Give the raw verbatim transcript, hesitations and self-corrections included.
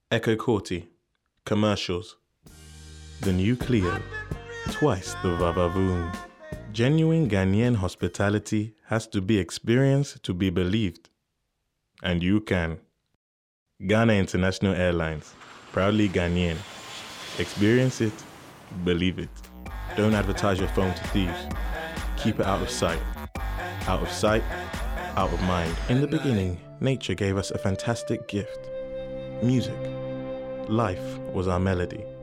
Echo Corti, commercials. The new Clio, twice the Vavavoom. Genuine Ghanaian hospitality has to be experienced to be believed. And you can. Ghana International Airlines, proudly Ghanaian. Experience it, believe it. Don't advertise your phone to thieves. Keep it out of sight. Out of sight, out of mind. In the beginning, nature gave us a fantastic gift. Music. Life was our melody.